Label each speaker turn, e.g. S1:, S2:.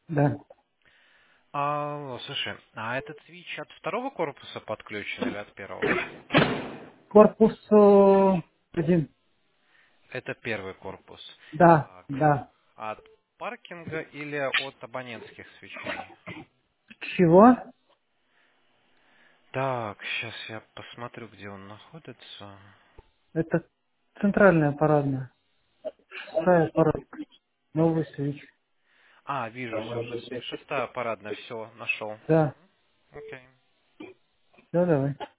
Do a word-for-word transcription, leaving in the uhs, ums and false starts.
S1: Да.
S2: Алло, слушай, а этот свич от второго корпуса подключен или от первого?
S1: Корпус э, один.
S2: Это первый корпус.
S1: Да,
S2: Так.
S1: да.
S2: От паркинга или от абонентских свечей?
S1: Чего?
S2: Так, сейчас я посмотрю, где он находится.
S1: Это центральная парадная. Шестая парадная. Новый свич.
S2: А, вижу, все, шестая парадная, все, нашел.
S1: Да.
S2: Окей.
S1: Все, давай.